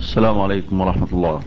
السلام عليكم ورحمة الله.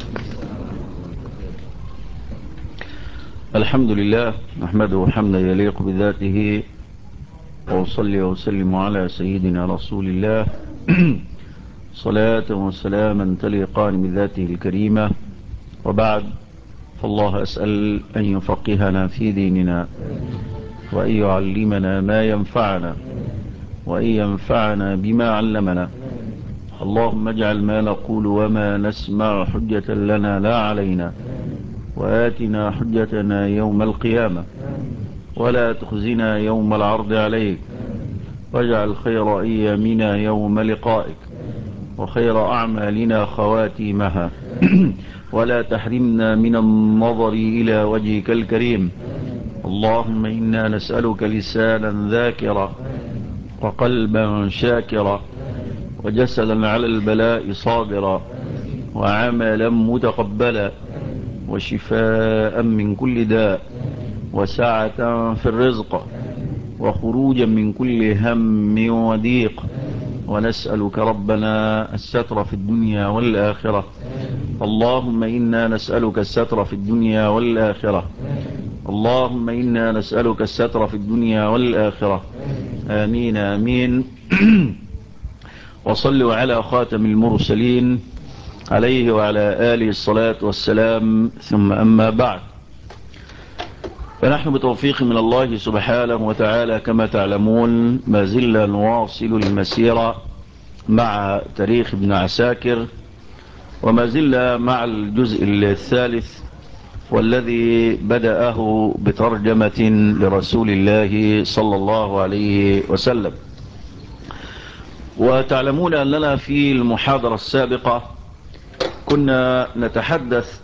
الحمد لله نحمده حمدا يليق بذاته، وأصلي وسلم على سيدنا رسول الله صلاة وسلاما تليقان بذاته الكريمة، وبعد، فالله أسأل أن يفقهنا في ديننا، وأن يعلمنا ما ينفعنا، وأن ينفعنا بما علمنا. اللهم اجعل ما نقول وما نسمع حجة لنا لا علينا، وآتنا حجتنا يوم القيامة، ولا تخزنا يوم العرض عليك، واجعل خير أيامنا يوم لقائك، وخير أعمالنا خواتيمها ولا تحرمنا من النظر إلى وجهك الكريم. اللهم إنا نسألك لسانا ذاكرا، وقلبا شاكرا، وجسدا على البلاء صابرا، وعملا متقبلا، وشفاء من كل داء، وسعة في الرزق، وخروجا من كل هم وضيق. ونسألك ربنا الستر في الدنيا والآخرة. اللهم إنا نسألك الستر في الدنيا والآخرة. اللهم إنا نسألك الستر في الدنيا والآخرة. آمين آمين. وصلوا على خاتم المرسلين عليه وعلى آله الصلاة والسلام، ثم أما بعد، فنحن بتوفيق من الله سبحانه وتعالى كما تعلمون ما زلنا نواصل المسيرة مع تاريخ ابن عساكر، وما زلنا مع الجزء الثالث، والذي بدأه بترجمة لرسول الله صلى الله عليه وسلم. وتعلمون أننا في المحاضرة السابقة كنا نتحدث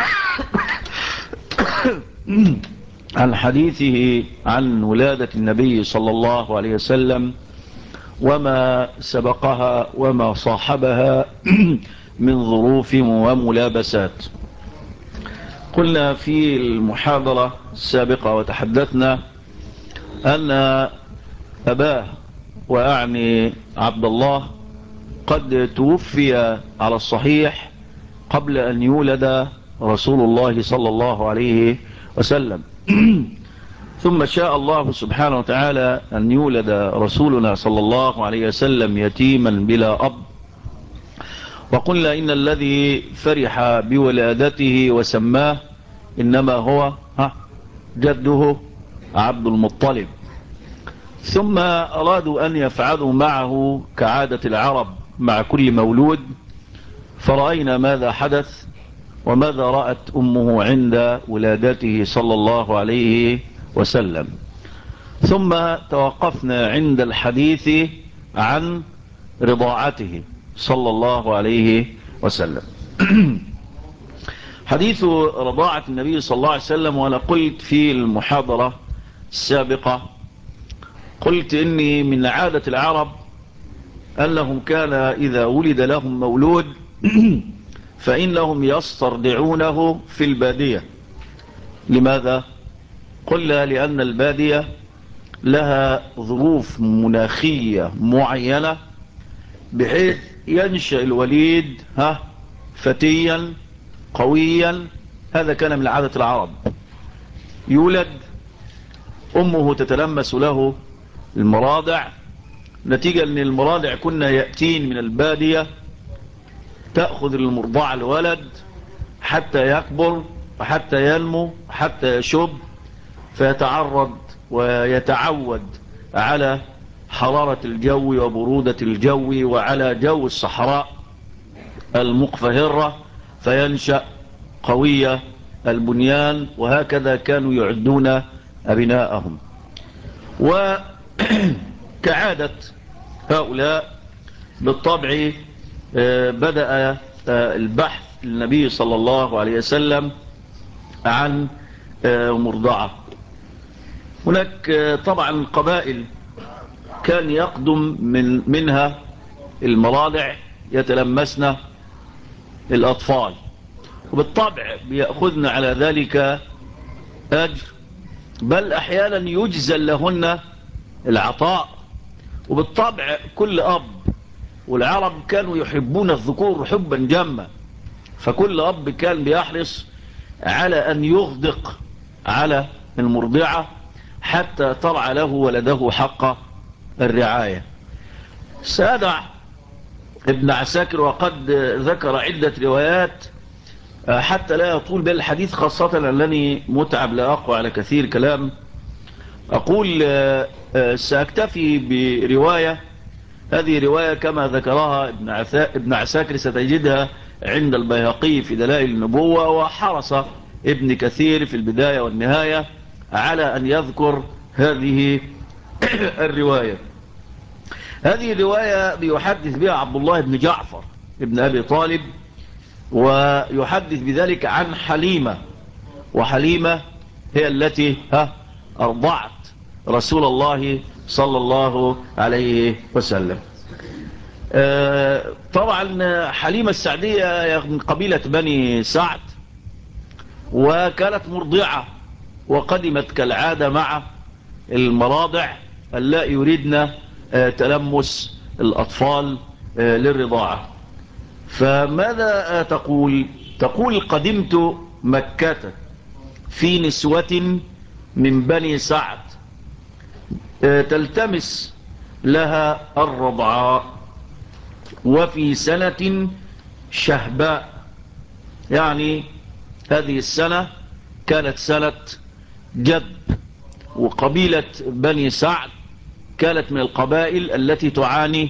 عن حديثه عن ولادة النبي صلى الله عليه وسلم، وما سبقها وما صاحبها من ظروف وملابسات. قلنا في المحاضرة السابقة وتحدثنا أن أباه، وأعني عبد الله، قد توفي على الصحيح قبل أن يولد رسول الله صلى الله عليه وسلم ثم شاء الله سبحانه وتعالى أن يولد رسولنا صلى الله عليه وسلم يتيما بلا أب. وقلنا إن الذي فرح بولادته وسماه إنما هو جده عبد المطلب. ثم أرادوا أن يفعلوا معه كعادة العرب مع كل مولود، فرأينا ماذا حدث وماذا رأت أمه عند ولادته صلى الله عليه وسلم. ثم توقفنا عند الحديث عن رضاعته صلى الله عليه وسلم. حديث رضاعة النبي صلى الله عليه وسلم، وأنا قلت في المحاضرة السابقة، قلت إني من عادة العرب أنهم كان إذا ولد لهم مولود فإنهم يسترضعونه في البادية. لماذا؟ قلنا لأن البادية لها ظروف مناخية معينة، بحيث ينشأ الوليد فتيا قويا. هذا كان من عادة العرب. يولد، أمه تتلمس له المراضع، نتيجة أن المراضع كنا يأتين من البادية، تأخذ المرضع الولد حتى يكبر وحتى ينمو حتى يشب، فيتعرض ويتعود على حرارة الجو وبرودة الجو وعلى جو الصحراء المقفهرة، فينشأ قوية البنيان. وهكذا كانوا يعدون أبناءهم. وكعادة هؤلاء بالطبع بدأ البحث للنبي صلى الله عليه وسلم عن مرضعة. هناك طبعا قبائل كان يقدم منها المراضع يتلمسن الأطفال، وبالطبع بيأخذن على ذلك أجر، بل أحيانا يجزل لهن العطاء. وبالطبع كل أب والعرب كانوا يحبون الذكور حبا جما، فكل أب كان بيحرص على أن يغدق على المرضعة حتى ترعى له ولده حق الرعاية. سادع ابن عساكر وقد ذكر عدة روايات حتى لا يطول بالحديث، خاصة أنني متعب لا أقوى على كثير كلام. أقول سأكتفي برواية، هذه رواية كما ذكرها ابن عساكر ستجدها عند البيهقي في دلائل النبوة، وحرص ابن كثير في البداية والنهاية على أن يذكر هذه الرواية. هذه الرواية بيحدث بها عبد الله بن جعفر ابن أبي طالب، ويحدث بذلك عن حليمة، وحليمة هي التي أرضعت رسول الله صلى الله عليه وسلم. طبعا حليمة السعدية من قبيلة بني سعد، وكانت مرضعة، وقدمت كالعادة مع المراضع اللا يريدن تلمس الأطفال للرضاعة. فماذا تقول؟ تقول قدمت مكة في نسوة من بني سعد تلتمس لها الرضعاء، وفي سنة شهباء، يعني هذه السنة كانت سنة جد، وقبيلة بني سعد كانت من القبائل التي تعاني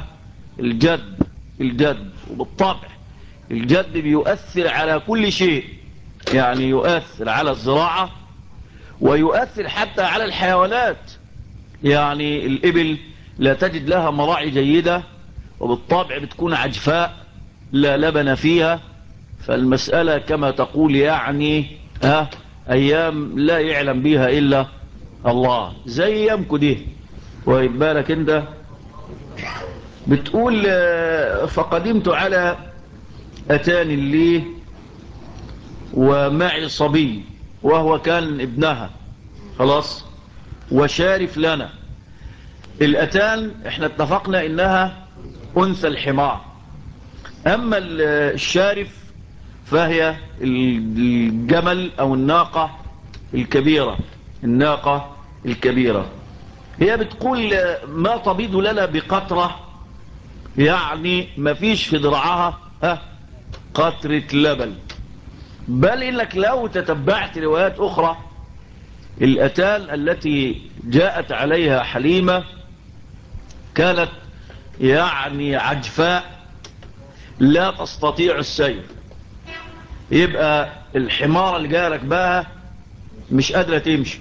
الجد، وبالطبع الجد بيؤثر على كل شيء، يعني يؤثر على الزراعة ويؤثر حتى على الحيوانات. يعني الإبل لا تجد لها مراعي جيدة، وبالطبع بتكون عجفاء لا لبن فيها. فالمسألة كما تقول يعني أيام لا يعلم بها إلا الله، زي أيامكم دي. ويبالك انت بتقول فقدمت على أتان لي ومعي صبي، وهو كان ابنها خلاص، وشارف لنا. الأتان احنا اتفقنا انها أنثى الحمار، أما الشارف فهي الجمل أو الناقة الكبيرة، الناقة الكبيرة. هي بتقول ما تبيض لنا بقطرة، يعني ما فيش في ذراعها قطرة لبن، بل إنك لو تتبعت روايات أخرى الأتان التي جاءت عليها حليمة كانت يعني عجفاء لا تستطيع السير، يبقى الحمار اللي جاء ركبها مش قادرة تمشي،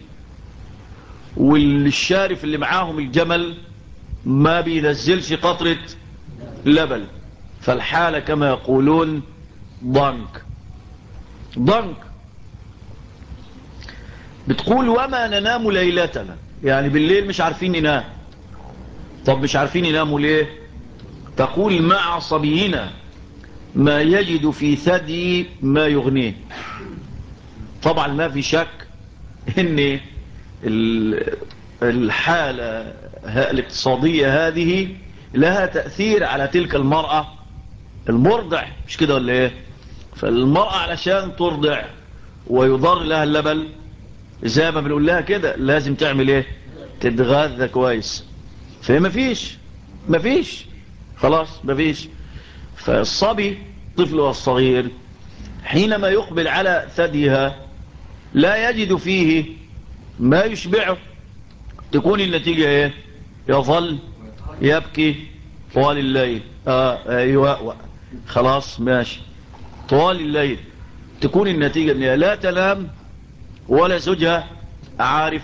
والشارف اللي معاهم الجمل ما بينزلش قطرة لبن، فالحالة كما يقولون ضنك. بتقول وما ننام ليلتنا، يعني بالليل مش عارفين ننام. طب مش عارفين يناموا ليه؟ تقول مع صبينا ما يجد في ثدي ما يغنيه. طبعا ما في شك ان الحالة الاقتصادية هذه لها تأثير على تلك المرأة المرضع، مش كده ولا ايه؟ فالمرأة علشان ترضع ويضر لها اللبن زي ما بنقول لها كده لازم تعمل ايه؟ تتغذى كويس. فهي مفيش خلاص مفيش. فالصبي طفلها الصغير حينما يقبل على ثديها لا يجد فيه ما يشبعه، تكون النتيجة ايه؟ يظل يبكي طوال الليل. ايوه خلاص ماشي، طوال الليل تكون النتيجة انها لا تنام ولا زوجها عارف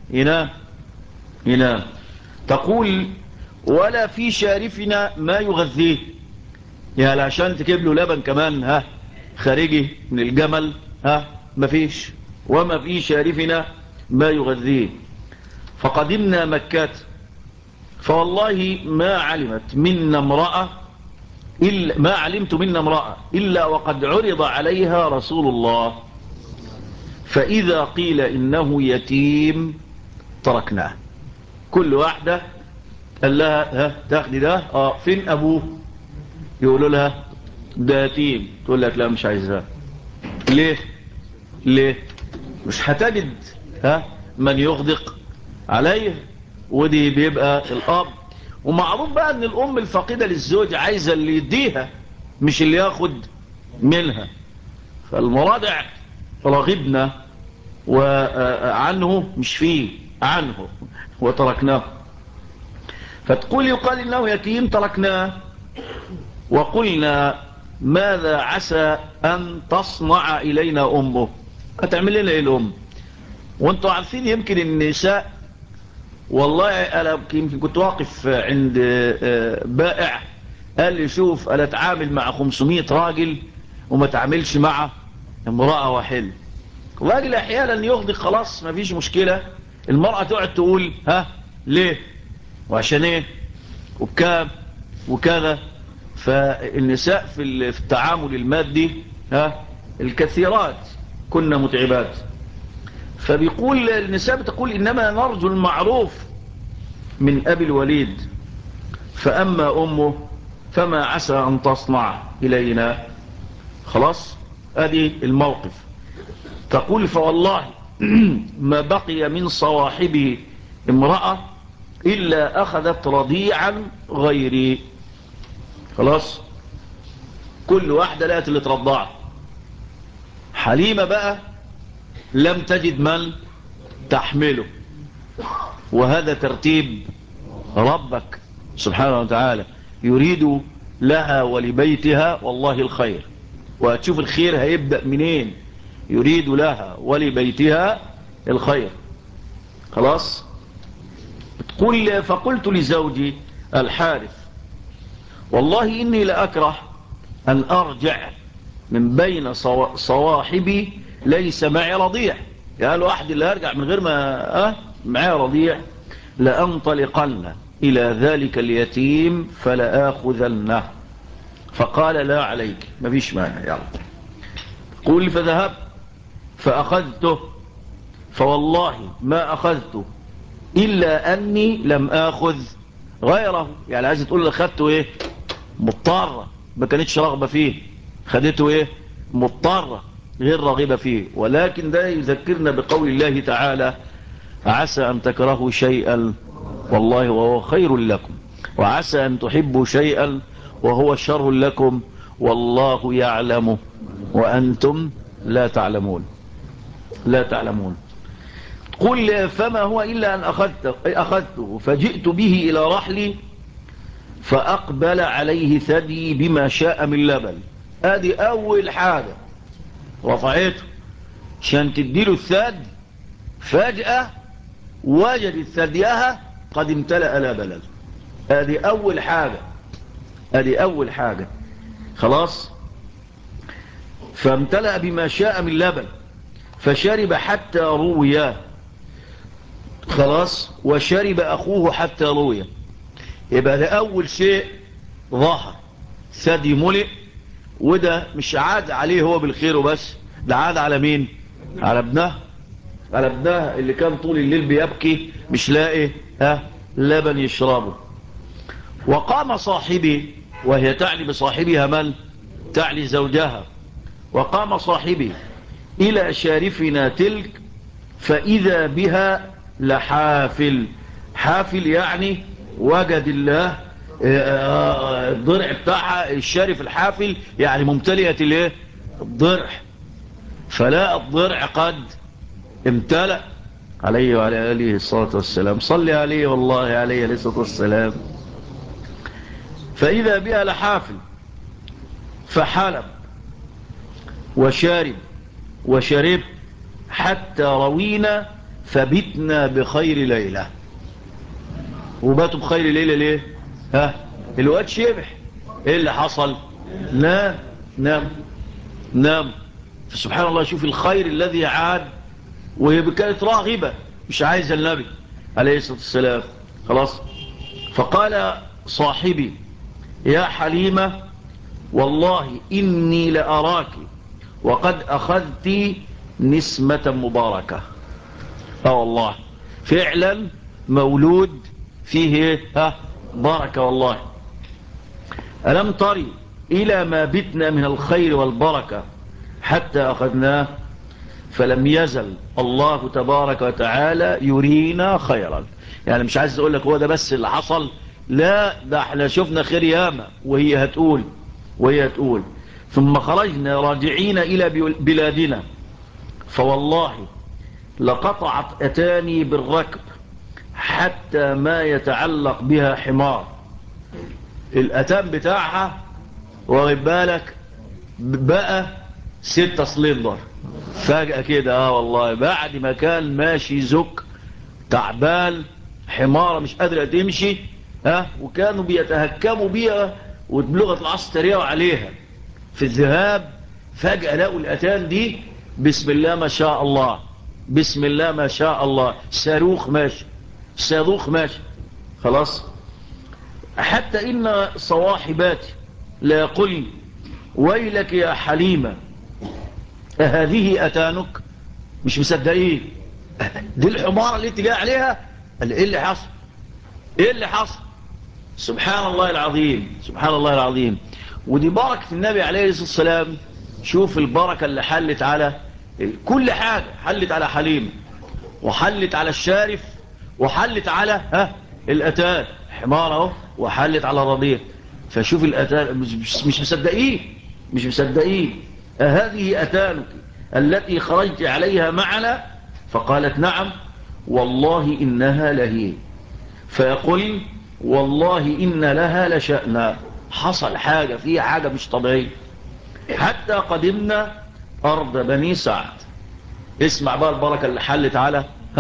ينام. تقول ولا في شارفنا ما يغذيه، يعني عشان تجيب له لبن كمان خارجي من الجمل مفيش، وما في شارفنا ما يغذيه. فقدمنا مكة فوالله ما علمت منا امرأة ما علمت منا امرأة إلا وقد عرض عليها رسول الله، فإذا قيل إنه يتيم تركناه. كل واحدة قال لها ها تاخدي ده؟ فين ابوه؟ يقولوا لها ده يتيم. تقول لك لا مش عايزاه. ليه؟ ليه؟ مش هتجد من يغدق عليه. ودي بيبقى الاب. ومعروف بقى ان الام الفاقدة للزوج عايزة اللي يديها مش اللي ياخد منها. فالمراضع رغبنا وعنه مش فيه عنه وتركناه. فتقول يقال انه يتيم تركناه وقلنا ماذا عسى ان تصنع الينا امه؟ هتعمل لنا ايه الام؟ وانتوا عارفين يمكن النساء، والله انا يمكن كنت واقف عند بائع قال لي شوف انا اتعامل مع 500 راجل وما اتعاملش مع امرأة واحدة. الراجل احيانا يغضي خلاص ما فيش مشكلة، المرأة تقعد تقول ليه وعشان ايه وبكام وكذا. فالنساء في التعامل المادي الكثيرات كنا متعبات. فبيقول النساء بتقول إنما نرجو المعروف من أبي الوليد، فأما أمه فما عسى أن تصنع إلينا. خلاص هذه الموقف. تقول فوالله ما بقي من صواحبه امرأة إلا أخذت رضيعا غيري. خلاص كل واحدة لقت اللي ترضعها. حليمة بقى لم تجد من تحمله. وهذا ترتيب ربك سبحانه وتعالى، يريد لها ولبيتها والله الخير. وهتشوف الخير هيبدأ منين. يريد لها ولبيتها الخير. خلاص تقول فقلت لزوجي الحارث والله إني لأكره أن أرجع من بين صواحبي ليس معي رضيع. قال واحد اللي أرجع من غير ما معي رضيع لأنطلقن إلى ذلك اليتيم فلآخذنه. فقال لا عليك ما فيش مانع يلا. قل فذهبت فأخذته فوالله ما أخذته إلا أني لم آخذ غيره. يعني عايز تقول أخذته إيه مضطرة، ما كانتش رغبة فيه. خدته إيه مضطرة غير راغبة فيه. ولكن ده يذكرنا بقول الله تعالى عسى أن تكرهوا شيئا والله وهو خير لكم، وعسى أن تحبوا شيئا وهو شر لكم والله يعلم وأنتم لا تعلمون. لا تعلمون. قل فما هو إلا أن أخذته فجئت به إلى رحلي فأقبل عليه ثدي بما شاء من لبن. هذه أول حاجة رفعته عشان تديله الثد. فجأة وجدت ثديها قد امتلأ لبنا. هذه أول حاجة. هذه أول حاجة. خلاص فامتلأ بما شاء من لبن فشرب حتى روي. خلاص وشرب أخوه حتى روي. يبقى ده أول شيء ظهر ثدي ملئ. وده مش عاد عليه هو بالخير وبس، ده عاد على مين؟ على ابنه. على ابنه اللي كان طول الليل بيبكي مش لاقي لبن يشربه. وقام صاحبي، وهي تعني بصاحبها من؟ تعني زوجها. وقام صاحبي إلى شارفنا تلك فإذا بها لحافل. حافل يعني وجد الله الضرع بتاعها الشارف الحافل يعني ممتلئة الايه الضرع. فلا الضرع قد امتلأ عليه وعلى آله الصلاة والسلام. صلي عليه والله عليه الصلاة والسلام. فإذا بها لحافل فحلب وشارب وشرب حتى روينا فبتنا بخير ليلة. وباتوا بخير ليلة ليه؟ الواد شبح. ايه اللي حصل؟ نام. نام. فسبحان الله شوف الخير الذي عاد وهي كانت راغبة مش عايزة النبي عليه الصلاة والسلام. خلاص فقال صاحبي يا حليمة والله إني لأراك وقد أخذت نسمة مباركة. والله فعلا مولود فيه ايه؟ بركة والله. ألم تري إلى ما بتنا من الخير والبركة حتى أخذناه، فلم يزل الله تبارك وتعالى يرينا خيرا. يعني مش عايز أقول لك هو ده بس اللي حصل، لا، ده احنا شفنا خير ياما. وهي هتقول ثم خرجنا راجعين إلى بلادنا، فوالله لقطعت أتاني بالركب حتى ما يتعلق بها حمار. الأتان بتاعها واخد بالك بقى 6 سلندر فجأة كده. والله بعد ما كان ماشي زك تعبان، حمارة مش قادرة تمشي، وكانوا بيتهكموا بيها وبلغة العصر تريقوا عليها في الذهاب، فجأة لقوا الأتان دي بسم الله ما شاء الله، بسم الله ما شاء الله، صاروخ ماشي، صاروخ ماشي خلاص. حتى إن صواحباتي لا يقول ويلك يا حليمة هذه أتانك؟ مش مصدقين، دي الحمارة اللي انت جاي عليها؟ قال ايه اللي حصل؟ ايه اللي حصل؟ سبحان الله العظيم، سبحان الله العظيم. ودي بركة النبي عليه الصلاة والسلام. شوف البركة اللي حلت على كل حاجة، حلت على حليم، وحلت على الشارف، وحلت على الأتان حمارة، وحلت على رضيع. فشوف الأتان مش مصدقين، مش مصدقين. هذه أتانك التي خرجت عليها معنا؟ فقالت نعم والله إنها لهي. فيقول والله إن لها لشأنا، حصل حاجة فيها، حاجة مش طبيعية. حتى قدمنا أرض بني سعد. اسمع بقى البركة اللي حلت على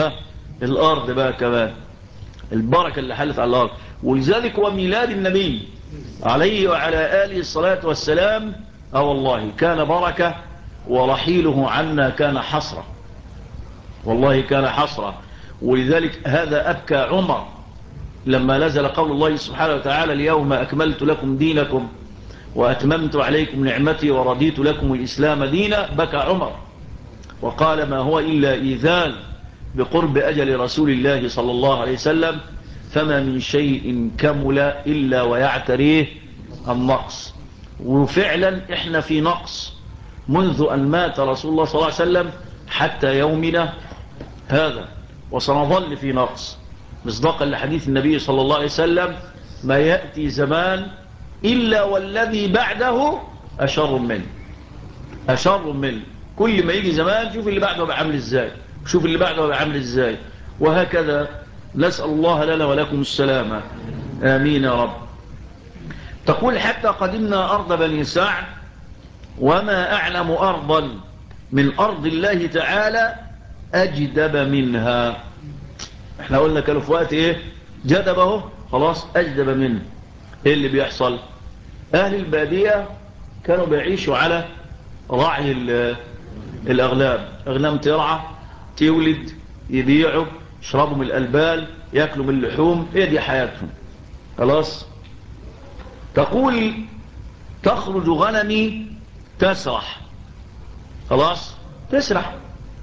الأرض بقى كمان، البركة اللي حلت على الأرض. ولذلك هو ميلاد النبي عليه وعلى آله الصلاة والسلام والله كان بركة، ورحيله عنا كان حسرة، والله كان حسرة. ولذلك هذا أبكى عمر لما نزل قول الله سبحانه وتعالى اليوم أكملت لكم دينكم وأتممت عليكم نعمتي ورضيت لكم الإسلام دينا. بكى عمر وقال ما هو إلا إيذان بقرب أجل رسول الله صلى الله عليه وسلم، فما من شيء كمل إلا ويعتريه النقص. وفعلا احنا في نقص منذ أن مات رسول الله صلى الله عليه وسلم حتى يومنا هذا، وسنظل في نقص، مصداقا لحديث النبي صلى الله عليه وسلم ما يأتي زمان إلا والذي بعده أشر منه، أشر منه. كل ما يجي زمان شوف اللي بعده بعمل ازاي، شوف اللي بعده بعمل ازاي، وهكذا. نسأل الله لنا ولكم السلامة، آمين يا رب. تقول حتى قدمنا أرض بني سعد وما أعلم أرضا من أرض الله تعالى أجدب منها. احنا قلنا كانوا في وقت ايه؟ جدبه، خلاص أجدب منه. ايه اللي بيحصل؟ أهل البادية كانوا بيعيشوا على رعي الأغنام، أغنام ترعى تولد يبيعوا يشربوا من الألبان يأكلوا من اللحوم، هي دي حياتهم خلاص. تقول تخرج غنمي تسرح، خلاص تسرح،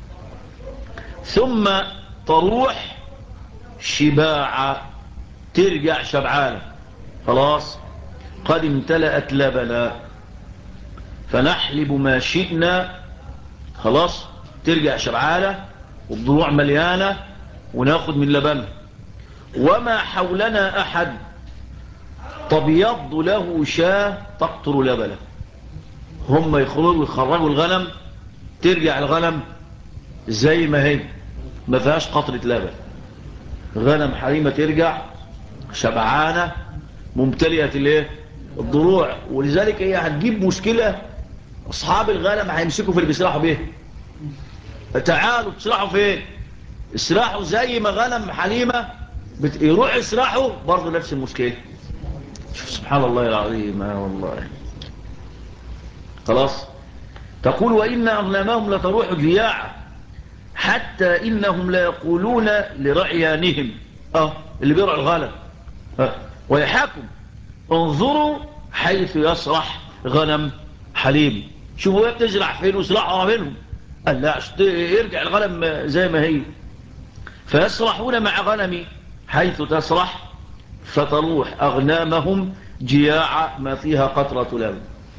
ثم تروح شباعة، ترجع شبعانة، خلاص قد امتلأت لبنا فنحلب ما شئنا، خلاص ترجع شبعانة والضروع مليانة وناخد من لبنها. وما حولنا أحد تبيض له شاة تقطر لبنه. هم يخرجوا الغنم، ترجع الغنم زي ما هي، ما فيهاش قطرة لبن. غنم حريمة ترجع شبعانة ممتلئة الايه؟ الضروع. ولذلك هي هتجيب مشكلة، أصحاب الغنم هيمسكوا في اللي بيسرحوا به. تعالوا تسرحوا فين؟ اسرحوا زي ما غنم حليمة يروح يسرحوا برضه نفس المشكلة. شوف سبحان الله العظيم، والله خلاص. تقول وإن أغنامهم لتروح جياعة حتى إنهم لا يقولون لرعيانهم، اللي بيرعوا الغنم، ويحاكم انظروا حيث يسرح غنم حليم. شوفوا هي بتزرع فين وسرعها منهم، قال لا يرجع الغنم زي ما هي. فيسرحون مع غنمي حيث تسرح فتروح أغنامهم جياعة ما فيها قطرة لبن.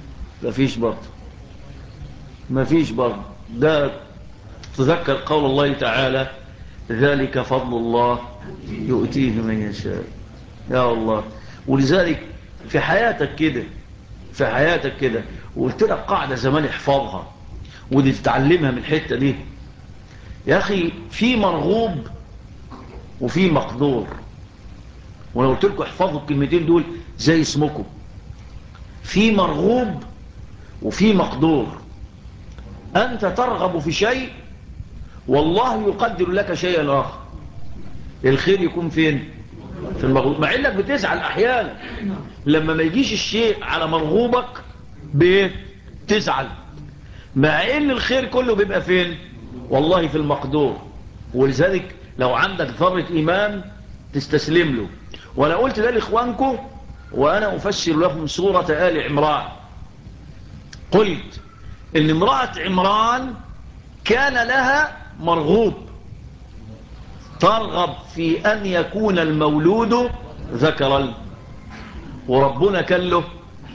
ما فيش برضه. ده تذكر قول الله تعالى ذلك فضل الله يؤتيه من يشاء. يا الله. ولذلك في حياتك كده وقلت لك قاعدة زمان احفظها ودي تتعلمها من الحتة دي يا أخي. في مرغوب وفي مقدور. وانا قلت لكم احفظوا الكلمتين دول زي اسمكم. في مرغوب وفي مقدور. أنت ترغب في شيء والله يقدر لك شيئا آخر. الخير يكون فين؟ في المرغوب. مع انك بتزعل احيانا لما ما يجيش الشيء على مرغوبك بتزعل، مع ان الخير كله بيبقى فين؟ والله في المقدور. ولذلك لو عندك ذرة ايمان تستسلم له. وانا قلت ده لاخوانكم وانا افسر لهم سورة آل عمران. قلت ان امرأة عمران كان لها مرغوب، ترغب في أن يكون المولود ذكرا، وربنا كان له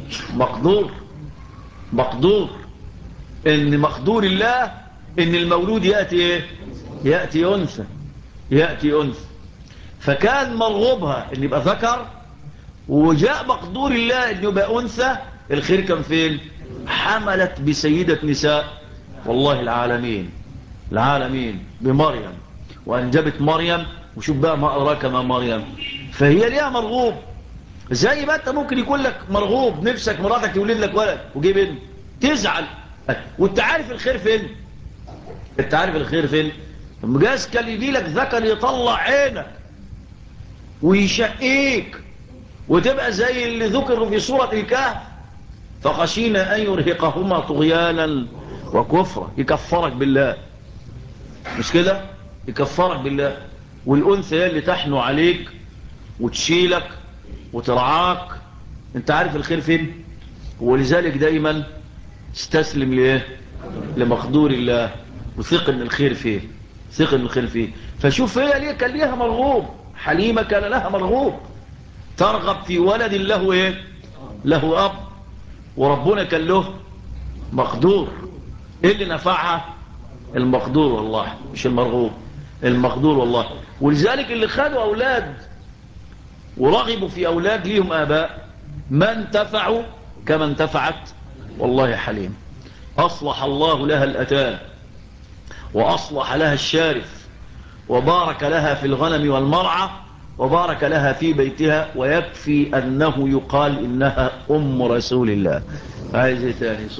مقدور ان مقدور الله ان المولود يأتي أنثى. فكان مرغوبها ان يبقى ذكر، وجاء مقدور الله ان يبقى أنثى. الخير كان فين؟ حملت بسيدة نساء والله العالمين بمريم، وأنجبت مريم. وشوف بقى ما أدراك ما مريم. فهي ليها مرغوب زي ما أنت ممكن يكون لك مرغوب نفسك مراتك تولد لك ولد وجيب ابن تزعل. وانت عارف الخير فين؟ مجاز كان يجي لك ذكر يطلع عينك ويشقيك وتبقى زي اللي ذكروا في سورة الكهف فخشينا أن يرهقهما طغيانا وكفرا. يكفرك بالله، مش كده؟ يكفرك بالله. والأنثى هي اللي تحنو عليك وتشيلك وترعاك. انت عارف الخير فين؟ ولذلك دايما استسلم لمقدور الله وثق ان الخير فيه. فشوف هي ليه كان ليها مرغوب. حليمة كان لها مرغوب ترغب في ولد له أب، وربنا كان له مقدور. ايه اللي نفعها؟ المقدور والله، مش المرغوب. المقدور والله. ولذلك اللي خدوا أولاد ورغبوا في أولاد ليهم آباء ما انتفعوا كما انتفعت والله حليم. أصلح الله لها الأتان وأصلح لها الشارف وبارك لها في الغنم والمرعى وبارك لها في بيتها. ويكفي أنه يقال إنها أم رسول الله. عايز إيه تاني؟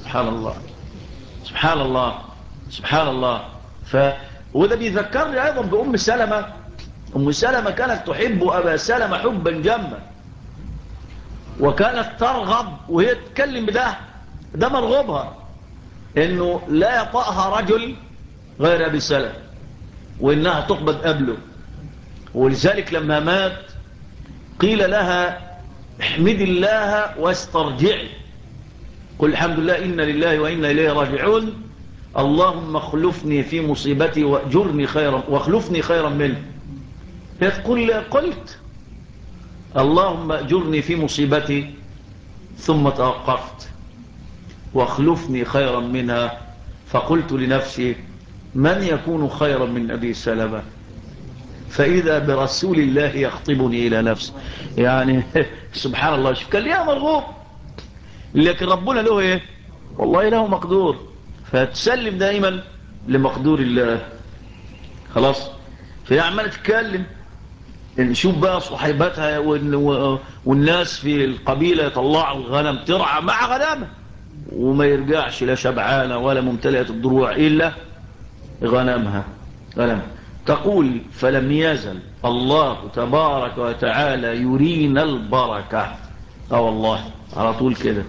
سبحان الله. وده بيذكرني أيضا بأم سلمة. أم سلمة كانت تحب أبا سلمة حبا جما، وكانت ترغب وهي تتكلم ده مرغبها إنه لا يطأها رجل غير أبي سلمة وإنها تقبض قبله. ولذلك لما مات قيل لها احمد الله واسترجعي، قل الحمد لله إن لله وإنا إليه راجعون، اللهم اخلفني في مصيبتي واخلفني خيرا منه. يقول قلت اللهم اجرني في مصيبتي ثم توقفت واخلفني خيرا منها، فقلت لنفسي من يكون خيرا من أبي سلمة؟ فإذا برسول الله يخطبني إلى نفسه. يعني سبحان الله. شوف كان ليها مرغوب لكن ربنا له والله له مقدور. فتسلم دائما لمقدور الله. خلاص. فهي عمالة تتكلم. نشوف بقى صحيباتها والناس في القبيلة يطلعوا الغنم ترعى مع غنمها وما يرجعش لا شبعانة ولا ممتلئة الضروع إلا غنمها. تقول فلم يزل الله تبارك وتعالى يرينا البركة. والله على طول كده.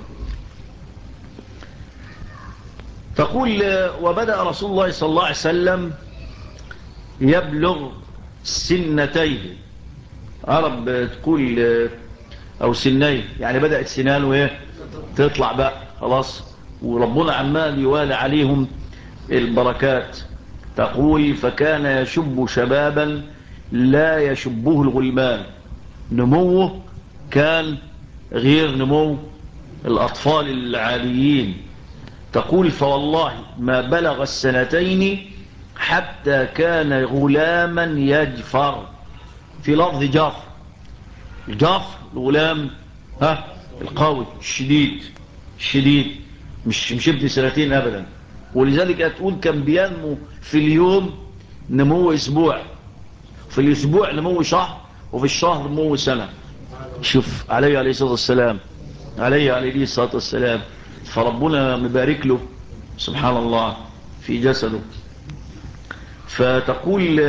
تقول وبدأ رسول الله صلى الله عليه وسلم يبلغ سنتيه. عرب تقول أو سنيه، يعني بدأت سنانه تطلع بقى خلاص، وربنا عمال يوالي عليهم البركات. تقول فكان يشب شبابا لا يشبه الغلمان. نموه كان غير نمو الأطفال العاديين. تقول فوالله ما بلغ السنتين حتى كان غلاما يجفر. في لفظ جفر، الجفر الغلام القوي الشديد، الشديد مش ابن سنتين أبدا. ولذلك هتقول كان بينمو في اليوم نمو أسبوع، في الأسبوع نمو شهر، وفي الشهر نمو سنة. شوف عليه الصلاة والسلام، عليه الصلاة والسلام. فربنا مبارك له سبحان الله في جسده. فتقول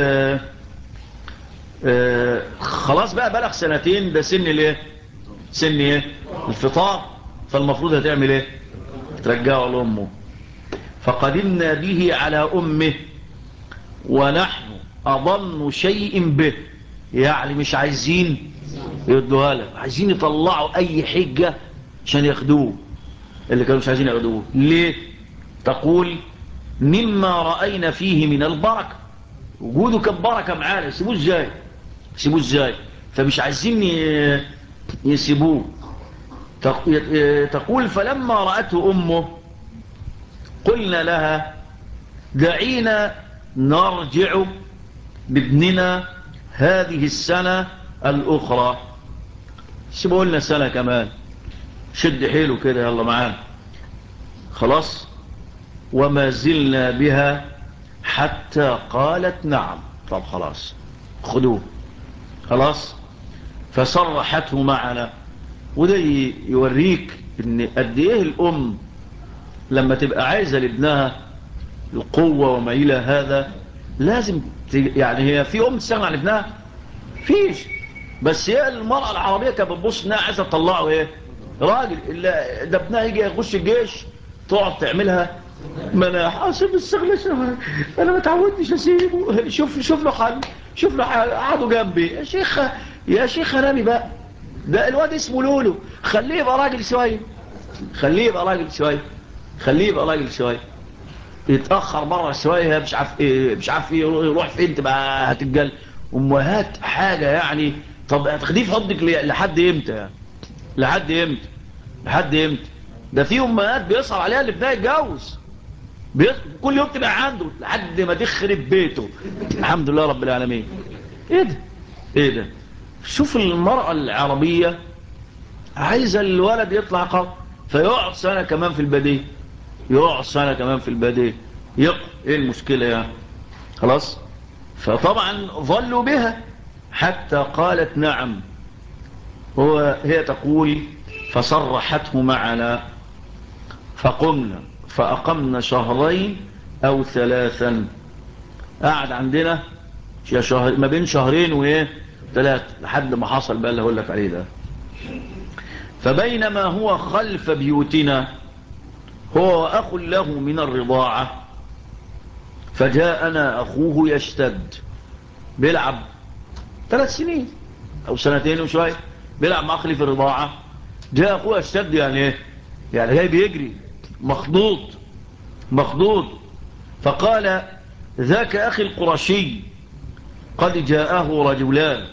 خلاص بقى بلغ سنتين، ده سن الايه؟ سن ايه؟ الفطار. فالمفروض هتعمل ايه؟ ترجعه لأمه. فقدمنا به على أمه ونحن أضن شيء به، يعني مش عايزين يدوها لك، عايزين يطلعوا أي حجة عشان ياخدوه، اللي كانوا مش عايزين ياخدوه. ليه؟ تقول مما رأينا فيه من البركة، وجوده كان بركة معانا، يسيبوه ازاي؟ يسيبوه ازاي؟ فمش عايزين يسيبوه. تقول فلما رأته أمه قلنا لها دعينا نرجع بابننا هذه السنة الأخرى، سيبوا لنا سنة كمان، شد حيله كده يلا معانا. خلاص. وما زلنا بها حتى قالت نعم. طب خلاص خذوه. خلاص. فصرحته معنا. وده يوريك ان قد ايه الام لما تبقى عايزة لابنها القوة وما الى هذا لازم يعني هي في ام تستغنى عن ابنها؟ فيش. بس هي المرأة العربية كانت بتبص انها عايزة تطلعه ايه؟ راجل. الا ده ابنها يجي يخش الجيش تقعد تعملها ما انا حاسب السغلة، انا ما تعودتش اسيبه، شوف له حل، شوف له حل، قعدوا جنبي يا شيخ، يا شيخ نامي بقى، ده الواد اسمه لولو، خليه يبقى راجل شويه، خليه يبقى راجل شويه، خليه يبقى راجل شويه. يتاخر بره شويه مش عارف ايه، مش عارف ايه، يروح فين تبقى هتتجل. امهات حاجه يعني. طب هتاخديه في حضنك لحد امتى يعني؟ لحد امتى؟ لحد امتى؟ ده في امهات بيصعب عليها اللي ابنها يتجوز، كل يوم تبقى عنده لحد ما تخرب بيته. الحمد لله رب العالمين. ايه ده؟ ايه ده؟ شوف المرأة العربية عايزة الولد يطلع قوي، فيقعد سنة كمان في البديه، يقعد سنة كمان في البديه، ايه المشكلة يعني؟ خلاص. فطبعا ظلوا بها حتى قالت نعم. هي تقول فصرحته معنا فقمنا فأقمنا شهرين أو ثلاثا. قعد عندنا شهر، ما بين شهرين وايه ثلاث، لحد ما حصل بقى اللي هقول لك عليه ده. فبينما هو خلف بيوتنا هو وأخ له من الرضاعة، فجاءنا أخوه يشتد، بيلعب 3 سنين أو سنتين وشوية، بيلعب مع أخلي في الرضاعة. جاء أخوه يشتد يعني ايه؟ يعني جاي بيجري مخضوض، مخضوض. فقال ذاك أخي القرشي قد جاءه رجلان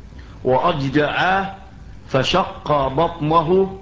وأضجعاه فشق بطنه.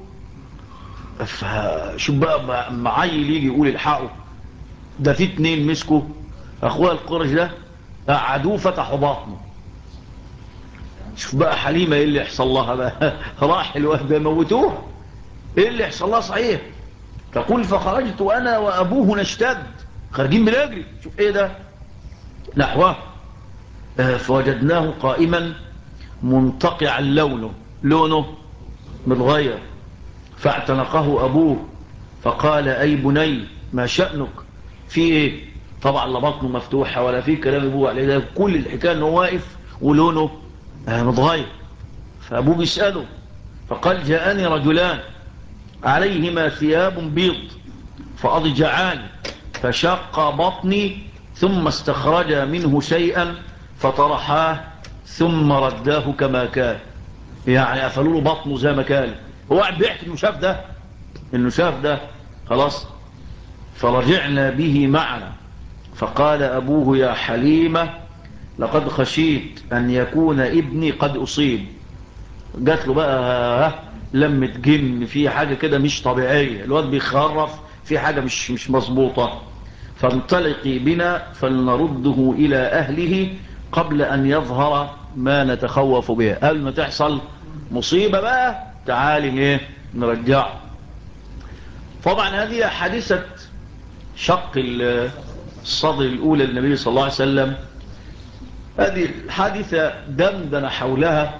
شو بقى معايل يجي يقول الحقه، ده في 2 مسكوا أخوها القرش ده قعدوه فتحوا بطنه. شوف بقى حليمة ايه اللي يحصل لها بقى راح الواد موتوه، ايه اللي يحصل لها صحيح. تقول فخرجت أنا وأبوه نشتد، خارجين بنجري شوف ايه ده نحوه. فوجدناه قائما منتقع لونه متغير. فاعتنقه أبوه فقال أي بني ما شأنك، في إيه؟ طبعا لا بطنه مفتوحة ولا في كلام أبوه عليه، ده كل الحكاية أنه واقف ولونه متغير. فأبوه بيسأله فقال جاءني رجلان عليهما ثياب بيض فأضجعان فشق بطني ثم استخرج منه شيئا فطرحاه ثم رداه كما كان، يعني قفلوا له بطنه زي ما كان. هو قاعد بيحكي انه شاف ده، انه شاف ده. خلاص. فرجعنا به معنا فقال أبوه يا حليمة لقد خشيت أن يكون ابني قد أصيب، جات له بقى لمة جن، في حاجة كده مش طبيعية، الواد بيخرف في حاجة مش مظبوطة، فانطلقي بنا فلنرده إلى أهله قبل أن يظهر ما نتخوف به. قبل ما تحصل مصيبة بقى تعالي ايه نرجعه. طبعا هذه حادثة شق الصدر الأولى للنبي صلى الله عليه وسلم. هذه الحادثة دندن حولها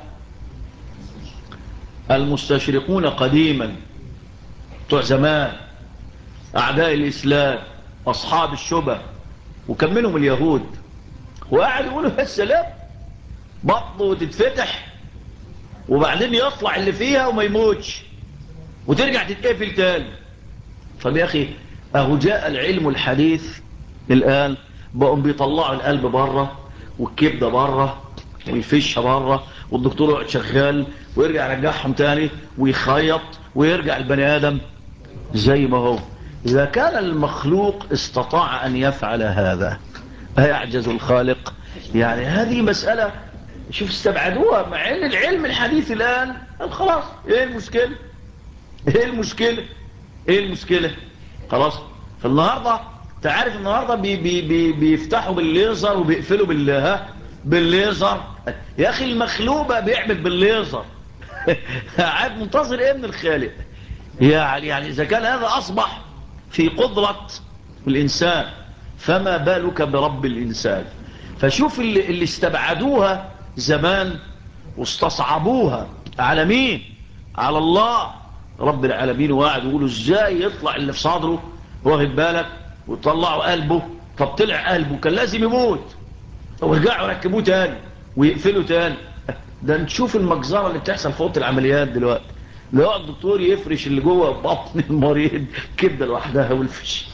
المستشرقون قديما بتوع زمان، أعداء الإسلام، أصحاب الشبه، وكملهم اليهود، وقاعد يقولوا يا سلام بطنه تتفتح وبعدين يطلع اللي فيها وما يموتش وترجع تتقفل تاني. طب يا أخي أهو جاء العلم الحديث الآن بقوا بيطلعوا القلب بره والكبدة بره والفشة بره، والدكتور يقعد شغال ويرجع يرجعهم تاني ويخيط ويرجع البني آدم زي ما هو. إذا كان المخلوق استطاع أن يفعل هذا هيعجز الخالق؟ يعني هذه مسألة شوف استبعدوها، مع ان العلم الحديث الآن خلاص ايه المشكلة، ايه المشكلة، ايه المشكلة خلاص. فالنهاردة تعرف النهاردة بيفتحوا بالليزر وبيقفلوا بالليزر. يا اخي المخلوق بقى بيعمل بالليزر قاعد منتظر ايه من الخالق؟ يعني اذا كان هذا اصبح في قدرة الانسان فما بالك برب الانسان. فشوف اللي استبعدوها زمان واستصعبوها على مين؟ على الله رب العالمين، وقاعد يقولوا ازاي يطلع اللي في صدره واخد بالك وطلعوا قلبه. طب طلع قلبه كان لازم يموت ورجعوا يركبوه تاني ويقفلوا تاني. ده نشوف المجزرة اللي بتحصل في اوضه العمليات دلوقتي، لو الدكتور يفرش اللي جوه بطن المريض كبده لوحدها والفش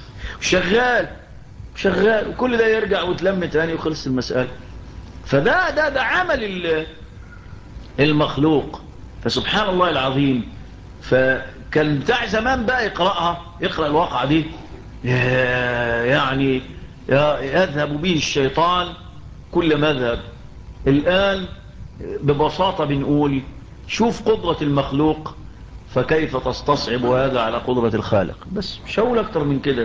شغال وكل ده يرجع وتلم تاني وخلص المسألة. فده عمل المخلوق. فسبحان الله العظيم. فكان بتاع زمان بقى يقرأ الواقعة دي يعني يذهب به الشيطان كل مذهب. الآن ببساطة بنقول شوف قدرة المخلوق فكيف تستصعب هذا على قدرة الخالق. بس مش هقول أكتر من كده.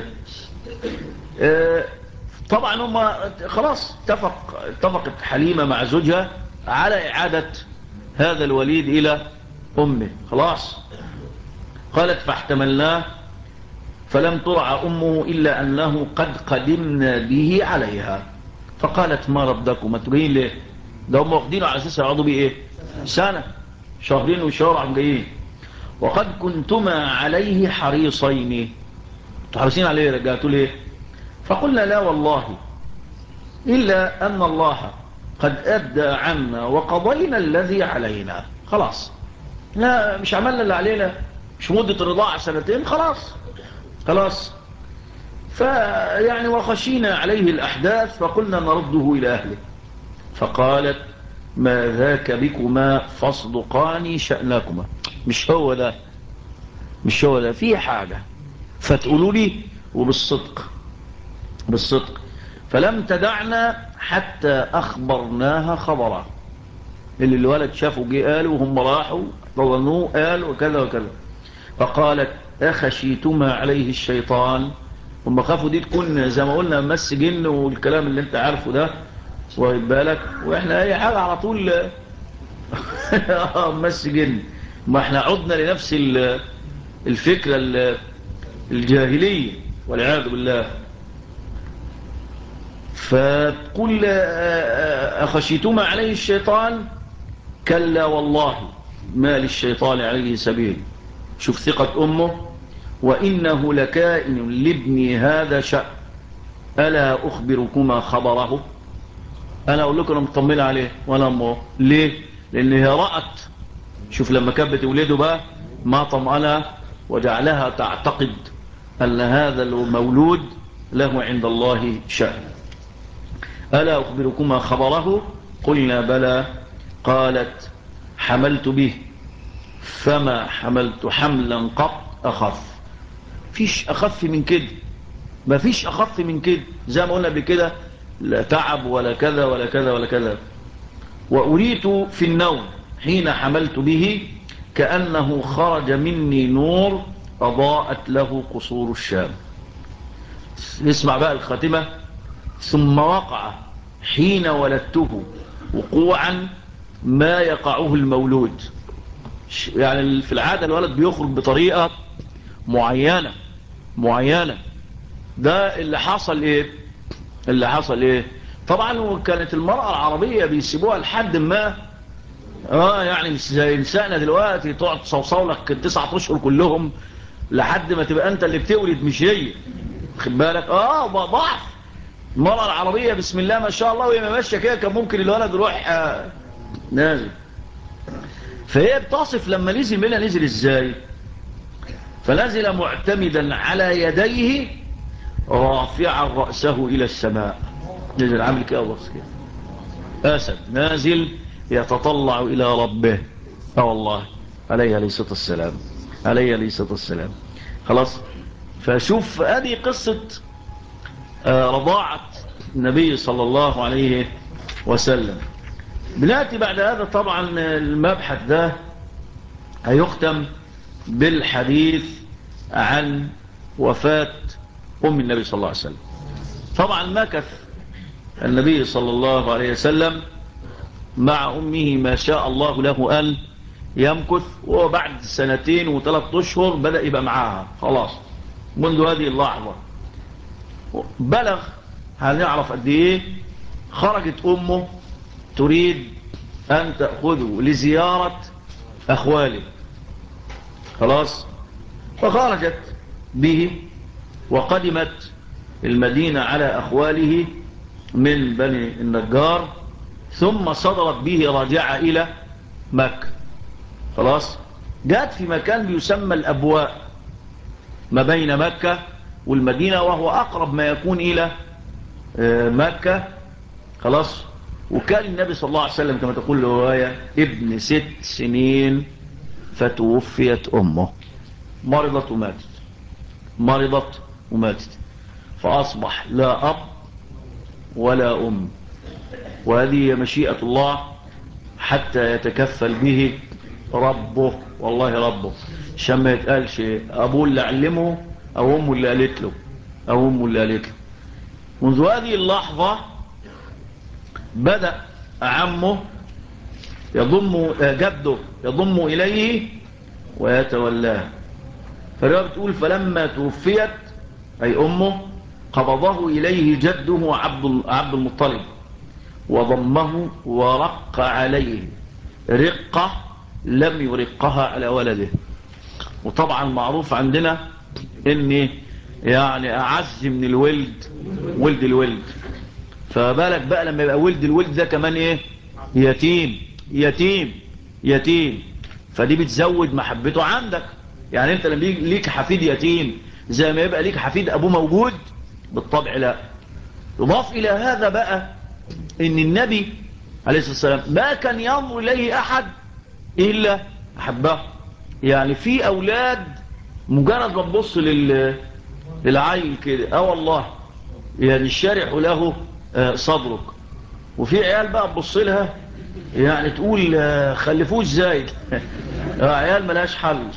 طبعا هم خلاص اتفقت حليمة مع زوجها على إعادة هذا الوليد إلى أمه. خلاص قالت فاحتملناه فلم ترعى أمه إلا أنه قد قدمنا به عليها. فقالت ما ردكم ما تجين ليه؟ ده هم واخدينه على أساس يقعدوا بيه إيه سنة شهرين وشهر عم جايين. وقد كنتما عليه حريصين، حريصين عليه رجعتوا ليه؟ فقلنا لا والله إلا أن الله قد أدى عنا وقضينا الذي علينا. خلاص لا مش عملنا اللي علينا، مش مدة الرضاعة سنتين، خلاص. فيعني وخشينا عليه الأحداث فقلنا نرده إلى أهله. فقالت ما ذاك بكما فاصدقاني شأنكما. مش هو ده في حاجة فتقولوا لي بالصدق. فلم تدعنا حتى أخبرناها خبرا. اللي الولد شافوا جه قالوا وهم راحوا ظنوه قال وكذا وكذا. فقالت أخشيتما عليه الشيطان. هم خافوا دي تكون زي ما قلنا مس جن والكلام اللي انت عارفه ده واخد بالك، واحنا اي حاجة على طول مس جن. ما احنا عدنا لنفس الفكرة الجاهلية والعياذ بالله. فتقول أخشيتما عليه الشيطان كلا والله ما للشيطان عليه سبيل. شوف ثقة أمه. وإنه لكائن لابني هذا شأن ألا أخبركما خبره. أنا أقول لكم أنا مطمن عليه وأنا أمه ليه؟ لأن هي رأت، شوف لما كانت بتولده بقى ما طمأنها وجعلها تعتقد أن هذا المولود له عند الله شأن. ألا أخبركما خبره؟ قلنا بلى. قالت حملت به فما حملت حملا قط أخف. فيش أخف من كده، ما فيش أخف من كده زي ما قلنا بكده، لا تعب ولا كذا ولا كذا ولا كذا. وأريت في النوم حين حملت به كأنه خرج مني نور أضاءت له قصور الشام. اسمع بقى الخاتمة. ثم وقع حين ولدته وقوعا ما يقعه المولود. يعني في العادة الولد بيخرج بطريقة معينة. ده اللي حصل ايه؟ اللي حصل ايه؟ طبعا كانت المرأة العربية بيسيبوها لحد ما يعني مش زي نسائنا دلوقتي تقعد تصوصو لك 9 اشهر كلهم لحد ما تبقى انت اللي بتولد مش هي. خد بالك ضعف. المرأة العربية بسم الله ما شاء الله وهي ماشية كده كان ممكن الولد يروح نازل. فهي بتصف لما نزل منها نزل ازاي. فنزل معتمدا على يديه رافعا رأسه إلى السماء. نزل عامل كده بص كده أسد نازل يتطلع إلى ربه. والله عليه الصلاة والسلام. عليه الصلاة والسلام. خلاص. فشوف هذه قصة رضاعة النبي صلى الله عليه وسلم. بنأتي بعد هذا طبعا المبحث ده هيختم بالحديث عن وفاة أم النبي صلى الله عليه وسلم. طبعا مكث النبي صلى الله عليه وسلم مع أمه ما شاء الله له أن يمكث. وبعد 2 و3 أشهر بدأ يبقى معاها خلاص. منذ هذه اللحظة بلغ هنعرف قد ايه. خرجت أمه تريد أن تأخذه لزيارة أخواله. خلاص. فخرجت به وقدمت المدينة على أخواله من بني النجار ثم صدرت به راجعة إلى مكة. خلاص. جاءت في مكان بيسمى الأبواء ما بين مكة والمدينة وهو أقرب ما يكون إلى مكة. خلاص. وكان النبي صلى الله عليه وسلم كما تقول الرواية ابن 6 سنين فتوفيت أمه. مرضت وماتت. فأصبح لا أب ولا أم. وهذه مشيئة الله حتى يتكفل به ربه. والله ربه عشان ما يتقالش أبوه اللي علمه أو أمه اللي قالت له. منذ هذه اللحظة بدأ عمه جده يضم إليه ويتولاه. فالرواية بتقول فلما توفيت أي أمه قبضه إليه جده عبد المطلب وضمه ورق عليه رقة لم يرقها على ولده. وطبعا معروف عندنا ان يعني اعز من الولد ولد الولد. فبالك بقى لما يبقى ولد الولد ده كمان ايه يتيم. فدي بتزود محبته عندك. يعني انت لما ليك حفيد يتيم زي ما يبقى ليك حفيد ابوه موجود بالطبع لا. يضاف الى هذا بقى ان النبي عليه الصلاة والسلام ما كان ينظر اليه احد الا احبه. يعني في اولاد مجرد ما تبص للعيل كده والله يعني الشارع له صدرك. وفي عيال بقى تبص لها يعني تقول خلفوه ازاي. عيال ملهاش حل.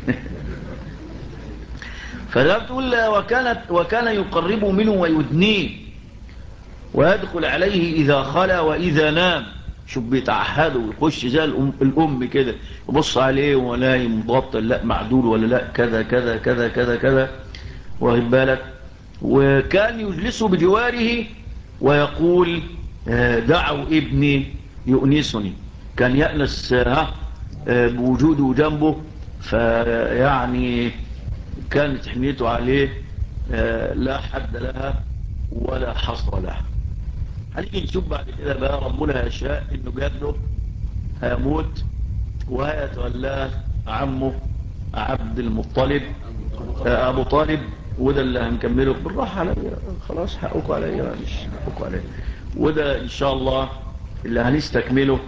فده بتقول وكان يقرب منه ويدنيه ويدخل عليه إذا خلا وإذا نام. شوف بيتعهدوا ويخش زي الأم كده يبص عليه ولا يمضبطل لا معدول ولا لا كذا كذا كذا كذا كذا. واخد بالك. وكان يجلسه بجواره ويقول دعوا ابني يؤنسني. كان يأنس بوجوده جنبه. فيعني كانت حنيته عليه لا حد لها ولا حصر لها. هنيجي نشوف بعد كده بقى ربنا يشاء انه جده هيموت وهيتولاه عمه عبد المطلب ابو طالب. وده اللي هنكمله بالراحه عليا خلاص حقكم عليا معلش حقكم عليا. وده ان شاء الله اللي هنستكمله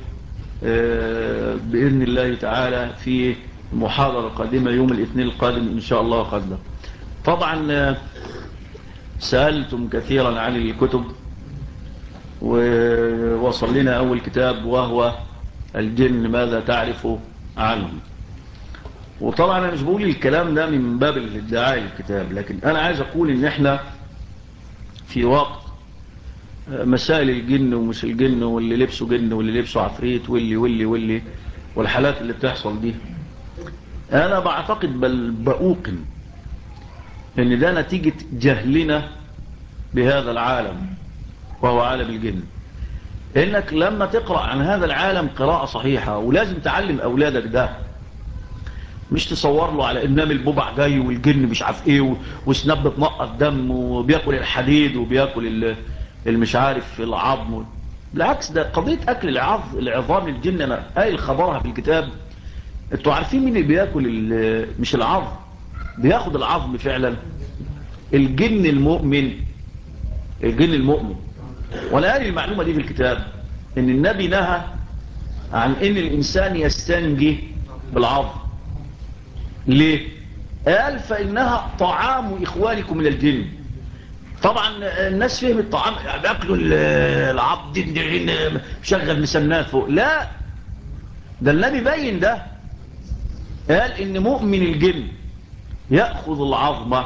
باذن الله تعالى في محاضره قادمه يوم الاثنين القادم ان شاء الله قدر. طبعا سالتم كثيرا عن الكتب ووصل لنا أول كتاب وهو الجن ماذا تعرف عنهم. وطبعا انا مش بقول الكلام ده من باب الادعاء الكتاب، لكن انا عايز اقول ان احنا في وقت مسائل الجن ومش الجن، واللي لبسه جن واللي لبسه عفريت واللي والحالات اللي بتحصل دي، انا بعتقد بل بأوقن ان ده نتيجة جهلنا بهذا العالم وهو عالم الجن. انك لما تقرأ عن هذا العالم قراءة صحيحة، ولازم تعلم اولادك ده، مش تصور له على انام الببع جاي والجن مش عارف ايه وسناب بتنقط دم وبياكل الحديد وبياكل المش عارف العظم. بالعكس، ده قضية اكل العظام الجن انا قايل خبرها في الكتاب. انتوا عارفين مين اللي بياكل مش العظم، بياخد العظم فعلا؟ الجن المؤمن. الجن المؤمن. وانا قايل المعلومة دي في الكتاب، ان النبي نهى عن ان الانسان يستنجي بالعظم. ليه؟ قال فإنها طعام إخوانكم من الجن. طبعا الناس فهم الطعام يعني بياكلوا العبد شغل مسنات فوق. لا، ده النبي بين ده، قال إن مؤمن الجن يأخذ العظمة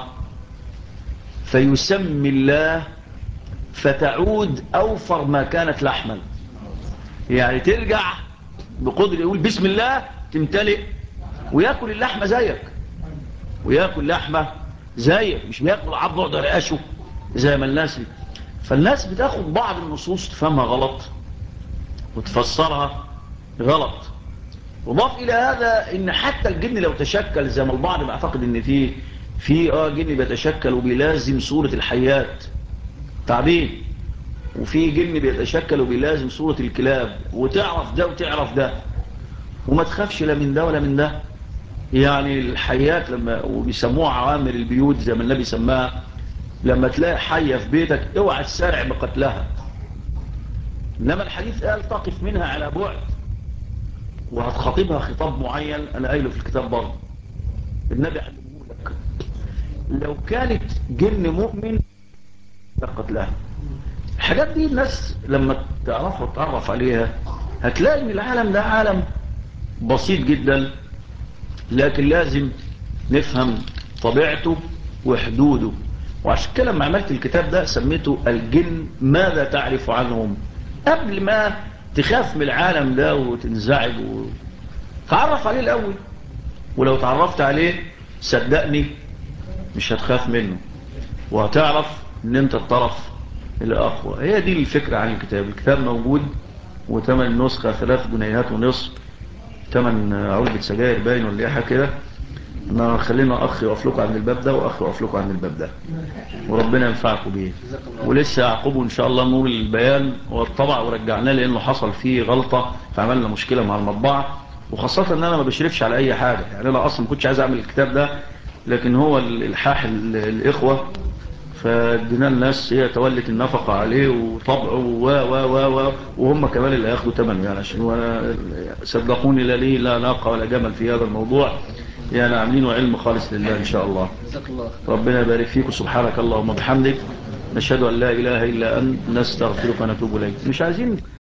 فيسمي الله فتعود أوفر ما كانت لحما. يعني ترجع بقدر يقول بسم الله تمتلئ، ويأكل اللحمة زيك، ويأكل لحمة زيك، مش بيأكل عظم يقعد يرقشه زي ما الناس. فالناس بتاخد بعض النصوص تفهمها غلط وتفسرها غلط. وضاف إلى هذا إن حتى الجن لو تشكل زي ما البعض بيعتقد إن في جن بيتشكل وبيلازم صورة الحيات تعبين، وفي جن بيتشكل وبيلازم صورة الكلاب، وتعرف ده وتعرف ده، وما تخافش لا من ده ولا من ده. يعني الحيات لما وبيسموها عوامر البيوت زي ما النبي سماها، لما تلاقي حية في بيتك اوعى تسارع بقتلها، إنما الحديث قال تقف منها على بعد وهتخاطبها خطاب معين أنا قايله في الكتاب برضه. النبي علمه لك لو كانت جن مؤمن لقتلها. الحاجات دي الناس لما تعرفها وتعرف عليها هتلاقي ان العالم ده عالم بسيط جدا، لكن لازم نفهم طبيعته وحدوده. وعشان كده لما عملت الكتاب ده سميته الجن ماذا تعرف عنهم، قبل ما تخاف من العالم ده وتنزعج تعرف عليه الأول. ولو تعرفت عليه صدقني مش هتخاف منه، وهتعرف ان انت الطرف الأقوى. هي دي الفكرة عن الكتاب. الكتاب موجود، وثمن نسخة 3 جنيهات ونصف، ثمن علبة سجاير باين ولا حاجة كده. ما خلينا أخ يقف لكم عند الباب ده وأخ يقف لكم عند الباب ده، وربنا ينفعكم بيه. ولسه يعقبه إن شاء الله نور البيان والطبع ورجعناه لأنه حصل فيه غلطة فعملنا مشكلة مع المطبعة. وخاصة أن أنا ما بشرفش على أي حاجة، يعني أنا أصلا ما كنتش عايز أعمل الكتاب ده، لكن هو الإلحاح الإخوة فادينا الناس هي تولت النفقة عليه وطبعه وهم كمان اللي هياخدوا ثمنه. يعني عشان وانا صدقوني لا لي لا ناقة ولا جمل في هذا الموضوع، يعني عاملينه علم خالص لله إن شاء الله. ربنا يبارك فيك، سبحانك اللهم وبحمدك نشهد أن لا إله إلا أنت نستغفرك ونتوب إليك. مش عايزين